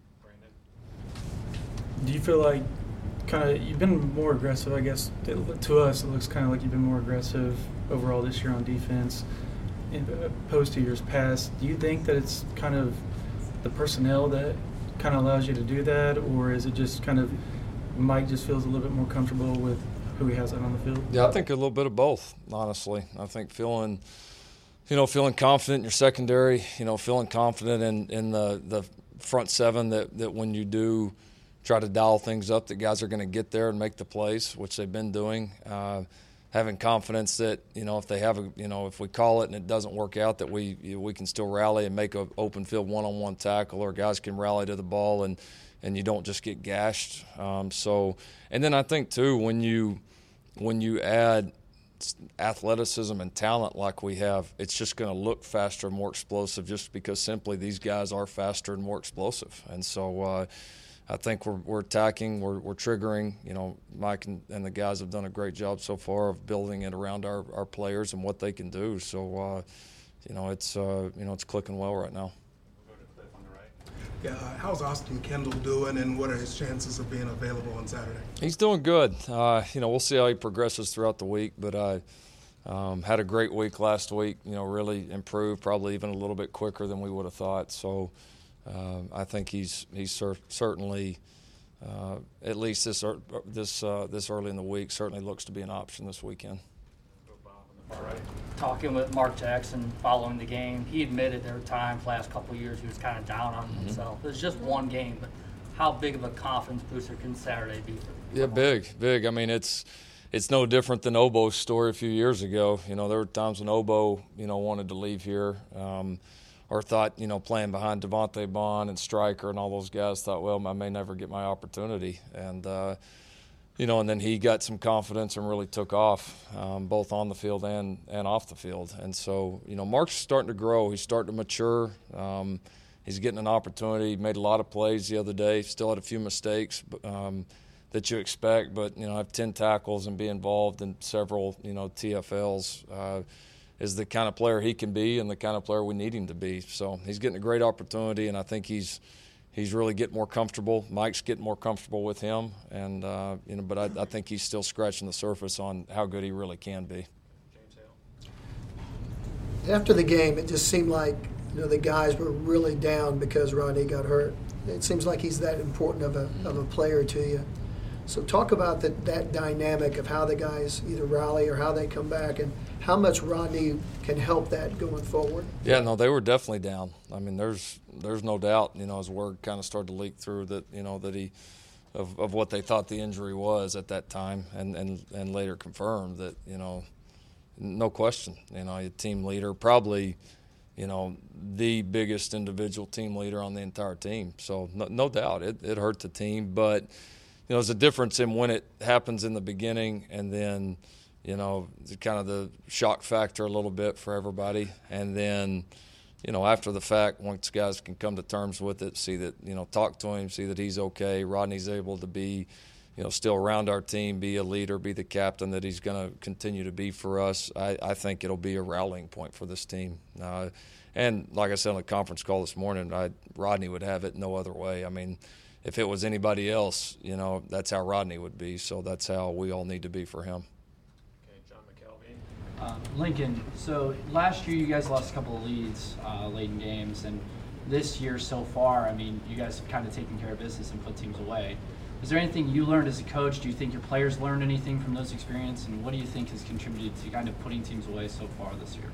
Do you feel like you've been more aggressive? I guess to us, it looks kind of like you've been more aggressive overall this year on defense, opposed to years past. Do you think that it's kind of the personnel that kind of allows you to do that, or is it just kind of Mike just feels a little bit more comfortable with who he has out on the field? Yeah, I think a little bit of both, honestly. I think feeling confident in your secondary, feeling confident in the front seven that when you do try to dial things up, that guys are going to get there and make the plays, which they've been doing. Having confidence that, if we call it and it doesn't work out, that we can still rally and make an open field one-on-one tackle, or guys can rally to the ball and you don't just get gashed. And then I think too, when you add athleticism and talent like we have, it's just going to look faster and more explosive, just because simply these guys are faster and more explosive. And so I think we're attacking, we're triggering. Mike and the guys have done a great job so far of building it around our players and what they can do. So it's clicking well right now. Yeah, how's Austin Kendall doing, and what are his chances of being available on Saturday? He's doing good. We'll see how he progresses throughout the week, but I had a great week last week. Really improved, probably even a little bit quicker than we would have thought. So I think he's certainly, at least this early in the week, certainly looks to be an option this weekend. Talking with Mark Jackson following the game, he admitted there were times last couple of years he was kind of down on himself. It was just one game, but how big of a confidence booster can Saturday be for you? Yeah, big. I mean, it's no different than Obo's story a few years ago. There were times when Obo, wanted to leave here, or thought, playing behind Devontae Bond and Stryker and all those guys, thought, well, I may never get my opportunity. And and then he got some confidence and really took off, both on the field and off the field. And so, Mark's starting to grow. He's starting to mature. He's getting an opportunity. He made a lot of plays the other day. Still had a few mistakes that you expect, but, have 10 tackles and be involved in several, TFLs is the kind of player he can be and the kind of player we need him to be. So he's getting a great opportunity, and I think he's really getting more comfortable. Mike's getting more comfortable with him, and but I think he's still scratching the surface on how good he really can be. After the game, it just seemed like the guys were really down because Rodney got hurt. It seems like he's that important of a player to you. So talk about that dynamic of how the guys either rally or how they come back, and how much Rodney can help that going forward. Yeah, no, they were definitely down. I mean, there's no doubt, as word kind of started to leak through that, that he of what they thought the injury was at that time, and later confirmed that, no question, a team leader, probably, the biggest individual team leader on the entire team. So no doubt it hurt the team, but there's a difference in when it happens in the beginning and then, kind of the shock factor a little bit for everybody. And then, after the fact, once guys can come to terms with it, see that, talk to him, see that he's okay. Rodney's able to be, still around our team, be a leader, be the captain that he's going to continue to be for us. I think it'll be a rallying point for this team. And like I said on the conference call this morning, Rodney would have it no other way. I mean, if it was anybody else, that's how Rodney would be. So that's how we all need to be for him. Okay, John McKelvey. Lincoln, so last year you guys lost a couple of leads late in games, and this year so far, I mean, you guys have kind of taken care of business and put teams away. Is there anything you learned as a coach? Do you think your players learned anything from those experiences, and what do you think has contributed to kind of putting teams away so far this year?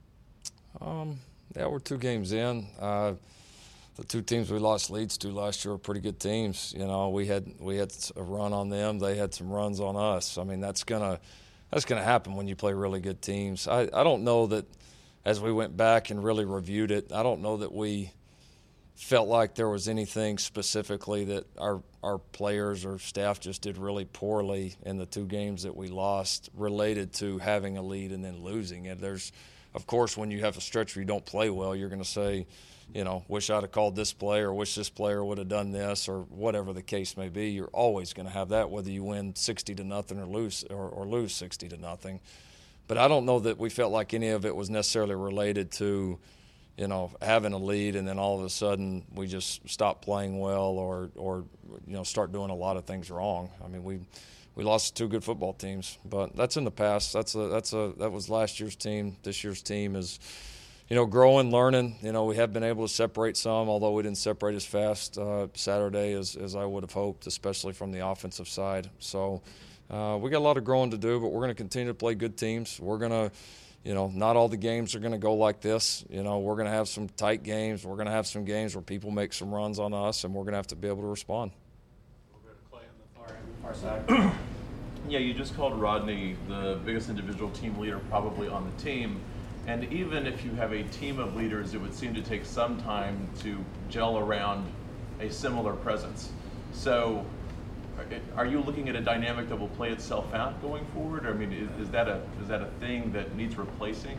Yeah, we're 2 games in. The 2 teams we lost leads to last year were pretty good teams. We had a run on them. They had some runs on us. I mean, that's gonna happen when you play really good teams. I don't know that as we went back and really reviewed it, I don't know that we felt like there was anything specifically that our players or staff just did really poorly in the 2 games that we lost related to having a lead and then losing it. There's, of course, when you have a stretch where you don't play well, you're going to say, wish I'd have called this play, or wish this player would have done this, or whatever the case may be. You're always going to have that, whether you win 60-0 or lose 60-0. But I don't know that we felt like any of it was necessarily related to, having a lead and then all of a sudden we just stop playing well or start doing a lot of things wrong. I mean, we lost 2 good football teams, but that's in the past. That was last year's team. This year's team is, growing, learning. We have been able to separate some, although we didn't separate as fast Saturday as I would have hoped, especially from the offensive side. So we got a lot of growing to do, but we're going to continue to play good teams. We're going to, not all the games are going to go like this. We're going to have some tight games. We're going to have some games where people make some runs on us, and we're going to have to be able to respond. We'll go to Clay on the far side. Yeah, you just called Rodney the biggest individual team leader probably on the team. And even if you have a team of leaders, it would seem to take some time to gel around a similar presence. So are you looking at a dynamic that will play itself out going forward? I mean, is that a thing that needs replacing,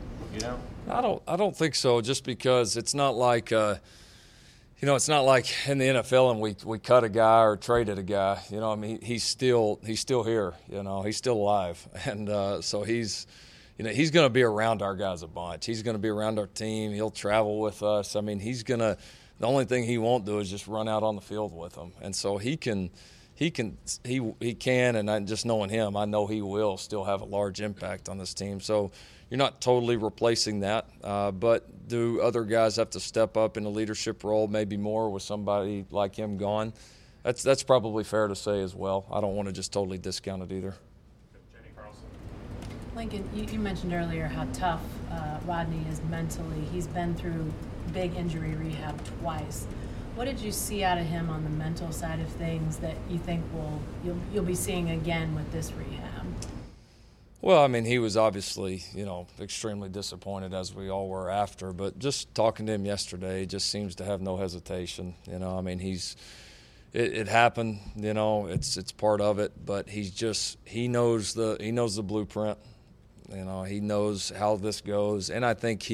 I don't think so, just because it's not like it's not like in the NFL and we cut a guy or traded a guy. I mean, he's still here. He's still alive, and so he's going to be around our guys a bunch. He's going to be around our team. He'll travel with us. I mean, the only thing he won't do is just run out on the field with them. And so he can, and just knowing him, I know he will still have a large impact on this team. So you're not totally replacing that, but do other guys have to step up in a leadership role, maybe more with somebody like him gone? That's probably fair to say as well. I don't want to just totally discount it either. Lincoln, you mentioned earlier how tough Rodney is mentally. He's been through big injury rehab twice. What did you see out of him on the mental side of things that you think you'll be seeing again with this rehab? Well, I mean, he was obviously, extremely disappointed, as we all were after. But just talking to him yesterday, he just seems to have no hesitation. I mean, it happened. It's part of it. But he knows the blueprint. He knows how this goes, and I think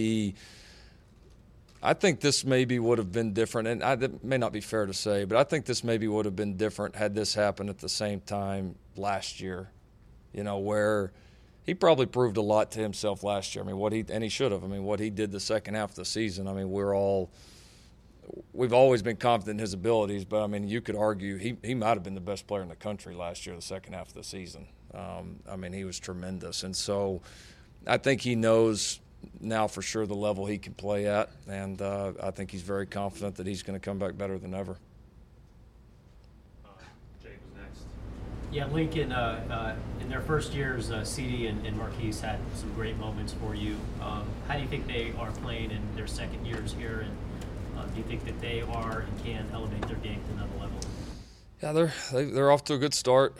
this maybe would have been different, and it may not be fair to say, but I think this maybe would have been different had this happened at the same time last year, where he probably proved a lot to himself last year. I mean, and he should have. I mean, what he did the second half of the season, I mean, we've always been confident in his abilities, but I mean, you could argue he might have been the best player in the country last year, the second half of the season. I mean, he was tremendous. And so I think he knows now for sure the level he can play at, and I think he's very confident that he's going to come back better than ever. Jake was next. Yeah, Lincoln, in their first years, CD and Marquise had some great moments for you. How do you think they are playing in their second years here, and do you think that they are and can elevate their game to another level? Yeah, they're off to a good start.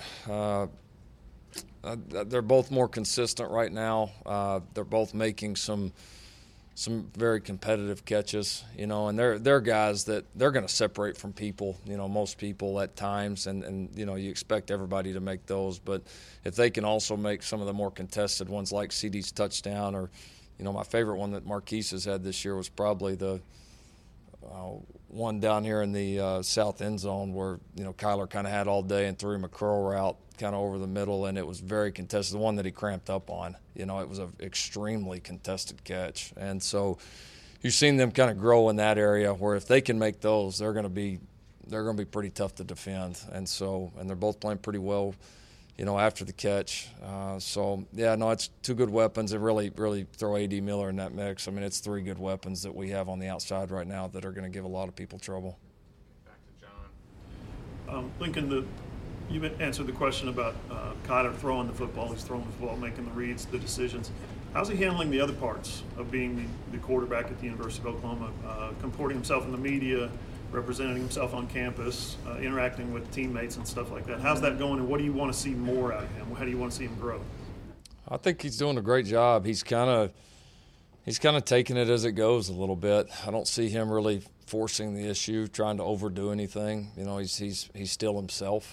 They're both more consistent right now. They're both making some very competitive catches, and they're guys that they're going to separate from people, most people at times, and you expect everybody to make those. But if they can also make some of the more contested ones like CD's touchdown, or, my favorite one that Marquise has had this year was probably the one down here in the south end zone where, Kyler kind of had all day and threw him a curl route kind of over the middle, and it was very contested. The one that he cramped up on, it was an extremely contested catch. And so you've seen them kind of grow in that area where if they can make those, they're going to be pretty tough to defend. And they're both playing pretty well, after the catch. It's two good weapons. They really throw A.D. Miller in that mix. I mean, it's three good weapons that we have on the outside right now that are going to give a lot of people trouble. Back to John. Lincoln, you answered the question about Kyler throwing the football. He's throwing the football, making the reads, the decisions. How's he handling the other parts of being the quarterback at the University of Oklahoma, comporting himself in the media, representing himself on campus, interacting with teammates and stuff like that? How's that going, and what do you want to see more out of him? How do you want to see him grow? I think he's doing a great job. He's kind of taking it as it goes a little bit. I don't see him really forcing the issue, trying to overdo anything. He's still himself.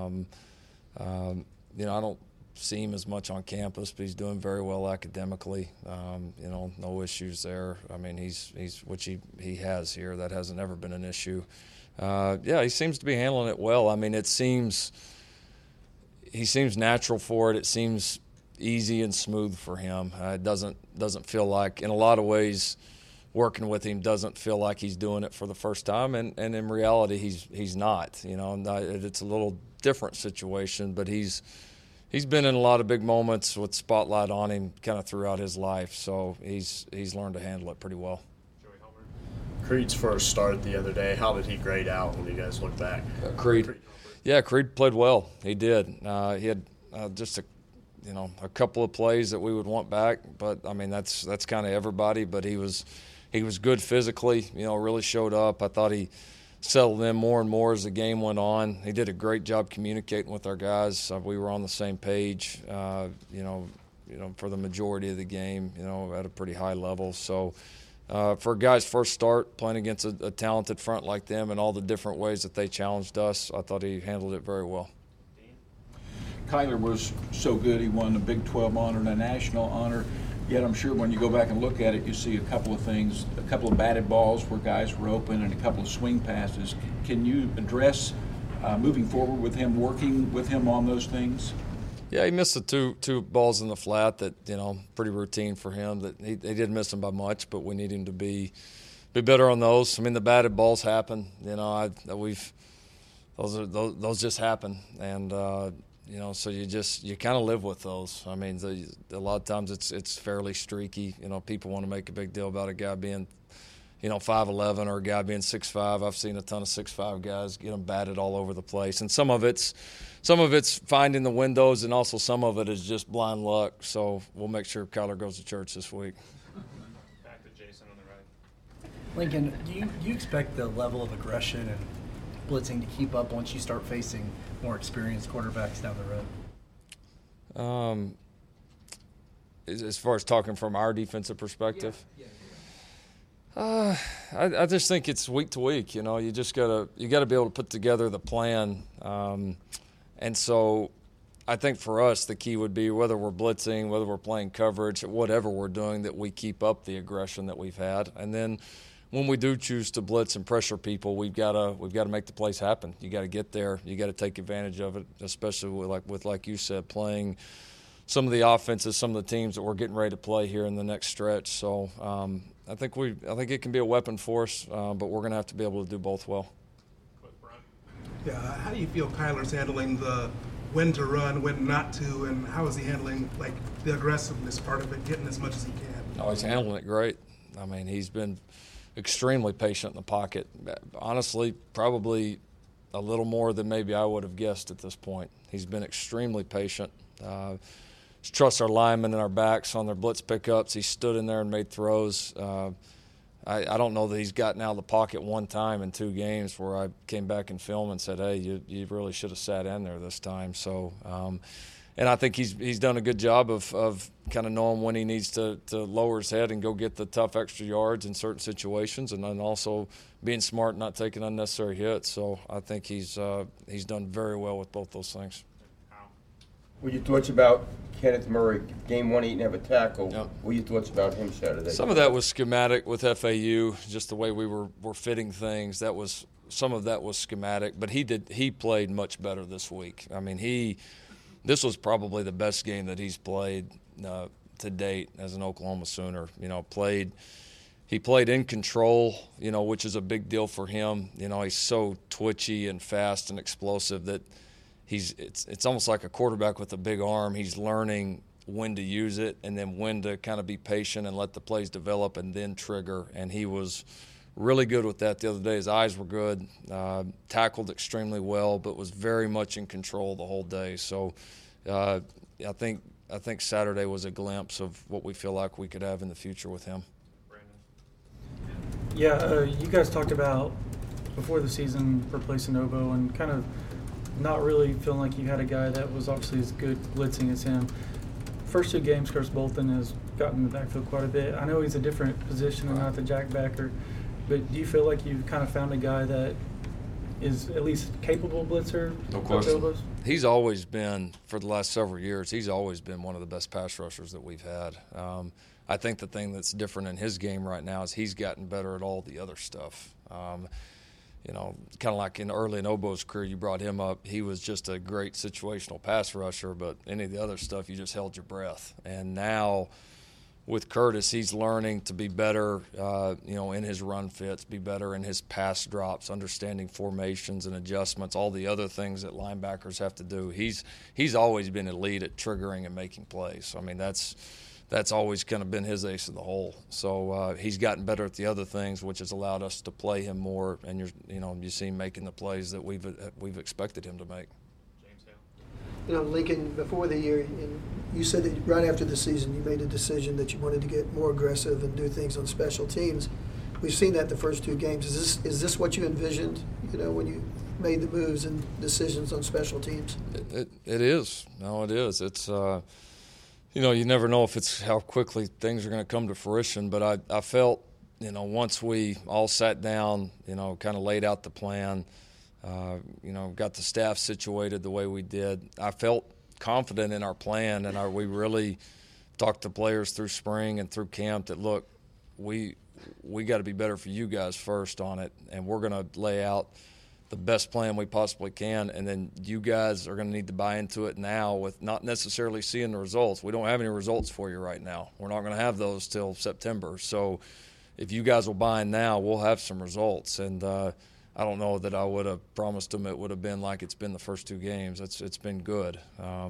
I don't see him as much on campus, but he's doing very well academically. No issues there. I mean, he's which he has here. That hasn't ever been an issue. He seems to be handling it well. I mean, he seems natural for it. It seems easy and smooth for him. It doesn't feel like, in a lot of ways, working with him doesn't feel like he's doing it for the first time, and in reality he's not. It's a little different situation, but he's been in a lot of big moments with spotlight on him kind of throughout his life, so he's learned to handle it pretty well. Creed's first start the other day, how did he grade out when you guys look back? Creed played well. He did. He had just a couple of plays that we would want back, but I mean that's kind of everybody. But he was good physically. Really showed up. I thought he settled in more and more as the game went on. He did a great job communicating with our guys. We were on the same page. For the majority of the game. At a pretty high level. So. For a guy's first start, playing against a talented front like them and all the different ways that they challenged us, I thought he handled it very well. Kyler was so good, he won the Big 12 honor and a national honor. Yet I'm sure when you go back and look at it, you see a couple of things, a couple of batted balls where guys were open and a couple of swing passes. Can you address moving forward with him, working with him on those things? Yeah, he missed the two balls in the flat that, pretty routine for him. That he didn't miss them by much, but we need him to be better on those. I mean, the batted balls happen. Those just happen, and so you kind of live with those. I mean, a lot of times it's fairly streaky. People want to make a big deal about a guy being 5'11" or a guy being 6'5". I've seen a ton of 6'5" guys get them batted all over the place, and some of it's finding the windows, and also some of it is just blind luck. So we'll make sure Kyler goes to church this week. Back to Jason on the right. Lincoln, do you expect the level of aggression and blitzing to keep up once you start facing more experienced quarterbacks down the road? As far as talking from our defensive perspective? I just think it's week to week. You gotta be able to put together the plan. And so I think for us the key would be whether we're blitzing, whether we're playing coverage, whatever we're doing, that we keep up the aggression that we've had. And then when we do choose to blitz and pressure people, we've got to make the plays happen. You got to get there. You got to take advantage of it, especially with like you said, playing some of the offenses, some of the teams that we're getting ready to play here in the next stretch. So I think it can be a weapon for us, but we're going to have to be able to do both well. Yeah, how do you feel Kyler's handling the when to run, when not to, and how is he handling the aggressiveness part of it, getting as much as he can? No, he's handling it great. I mean, he's been extremely patient in the pocket. Honestly, probably a little more than maybe I would have guessed at this point. He's been extremely patient. Trusts our linemen and our backs on their blitz pickups. He stood in there and made throws. I don't know that he's gotten out of the pocket one time in 2 games where I came back and filmed and said, hey, you really should have sat in there this time. So, and I think he's done a good job of kind of knowing when he needs to lower his head and go get the tough extra yards in certain situations, and then also being smart and not taking unnecessary hits. So I think he's done very well with both those things. What are your thoughts about Kenneth Murray? Game 1, he didn't have a tackle. Yep. What are your thoughts about him Saturday? Some of that was schematic with FAU, just the way we were fitting things. Some of that was schematic, but he played much better this week. I mean, this was probably the best game that he's played to date as an Oklahoma Sooner. He played in control, which is a big deal for him. He's so twitchy and fast and explosive that it's almost like a quarterback with a big arm. He's learning when to use it and then when to kind of be patient and let the plays develop and then trigger. And he was really good with that the other day. His eyes were good, tackled extremely well, but was very much in control the whole day. So I think Saturday was a glimpse of what we feel like we could have in the future with him. Yeah, you guys talked about before the season replacing Obo and kind of not really feeling like you had a guy that was obviously as good blitzing as him. First 2 games, Chris Bolton has gotten in the backfield quite a bit. I know he's a different position and not the jackbacker, but do you feel like you've kind of found a guy that is at least capable blitzer? No question. He's always been, for the last several years, he's always been one of the best pass rushers that we've had. I think the thing that's different in his game right now is he's gotten better at all the other stuff. Kind of like early in Obo's career, you brought him up. He was just a great situational pass rusher, but any of the other stuff, you just held your breath. And now with Curtis, he's learning to be better, in his run fits, be better in his pass drops, understanding formations and adjustments, all the other things that linebackers have to do. He's always been elite at triggering and making plays. I mean, that's always kind of been his ace in the hole. So he's gotten better at the other things, which has allowed us to play him more. And you see him making the plays that we've expected him to make. Lincoln, before the year, and you said that right after the season you made a decision that you wanted to get more aggressive and do things on special teams. We've seen that the first 2 games. Is this what you envisioned? When you made the moves and decisions on special teams? It is. No, it is. It's. You never know if it's how quickly things are going to come to fruition, but I felt, once we all sat down, kind of laid out the plan, got the staff situated the way we did, I felt confident in our plan, and we really talked to players through spring and through camp that, look, we got to be better for you guys first on it, and we're going to lay out the best plan we possibly can, and then you guys are going to need to buy into it now with not necessarily seeing the results. We don't have any results for you right now. We're not going to have those till September. So if you guys will buy in now, we'll have some results. And I don't know that I would have promised them it would have been like it's been the first 2 games. It's been good.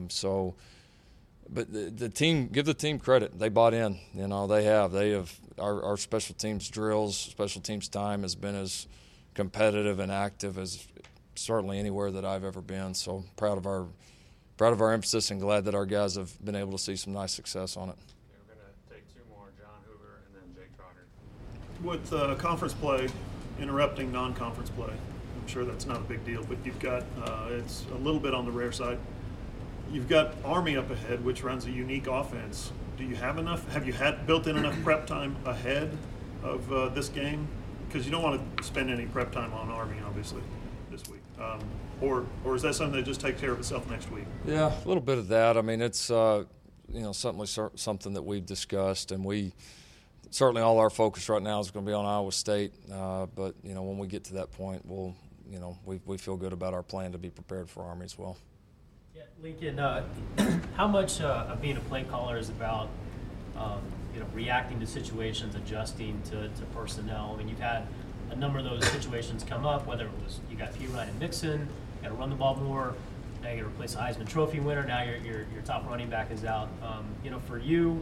But the team, give the team credit. They bought in. They have. Our special teams drills, special teams time has been as competitive and active as certainly anywhere that I've ever been. So proud of our emphasis and glad that our guys have been able to see some nice success on it. We're going to take 2 more, John Hoover and then Jake Trotter. With conference play interrupting non-conference play, I'm sure that's not a big deal, but you've got it's a little bit on the rare side. You've got Army up ahead, which runs a unique offense. Do you have enough? Have you built in enough prep time ahead of this game? Because you don't want to spend any prep time on Army, obviously, this week. Or is that something that just takes care of itself next week? Yeah, a little bit of that. I mean, it's something that we've discussed, and we certainly all our focus right now is going to be on Iowa State. But when we get to that point, we feel good about our plan to be prepared for Army as well. Yeah, Lincoln, how much of being a play caller is about reacting to situations, adjusting to personnel? I mean, you've had a number of those situations come up, whether it was you got Perine and Mixon, got to run the ball more, now you got to replace a Heisman Trophy winner, now your top running back is out. For you,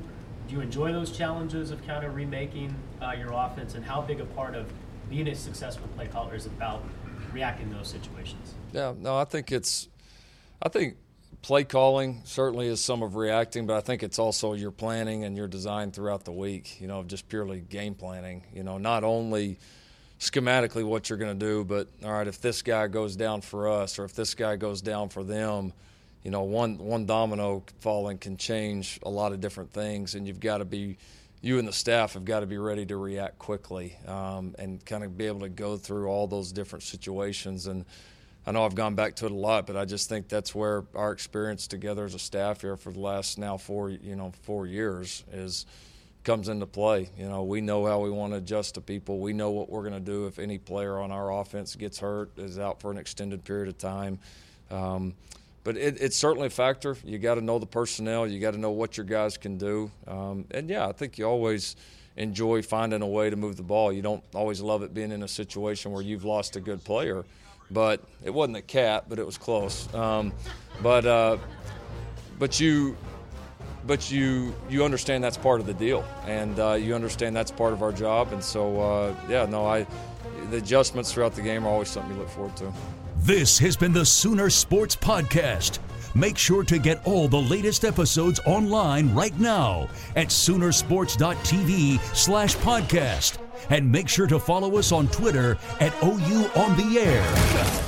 Do you enjoy those challenges of kind of remaking your offense, and how big a part of being a successful play caller is about reacting to those situations? Yeah, no, I think play calling certainly is some of reacting, but I think it's also your planning and your design throughout the week, just purely game planning, not only schematically what you're going to do, but all right, if this guy goes down for us or if this guy goes down for them, one domino falling can change a lot of different things, and you and the staff have got to be ready to react quickly and kind of be able to go through all those different situations. And I know I've gone back to it a lot, but I just think that's where our experience together as a staff here for the last now 4 years comes into play. We know how we want to adjust to people. We know what we're going to do if any player on our offense gets hurt, is out for an extended period of time. But it's certainly a factor. You got to know the personnel. You got to know what your guys can do. And yeah, I think you always enjoy finding a way to move the ball. You don't always love it being in a situation where you've lost a good player. But it wasn't a cat, but it was close. But you understand that's part of the deal, and you understand that's part of our job. And so, the adjustments throughout the game are always something you look forward to. This has been the Sooner Sports Podcast. Make sure to get all the latest episodes online right now at Soonersports.tv/podcast. And make sure to follow us on Twitter at OU On The Air.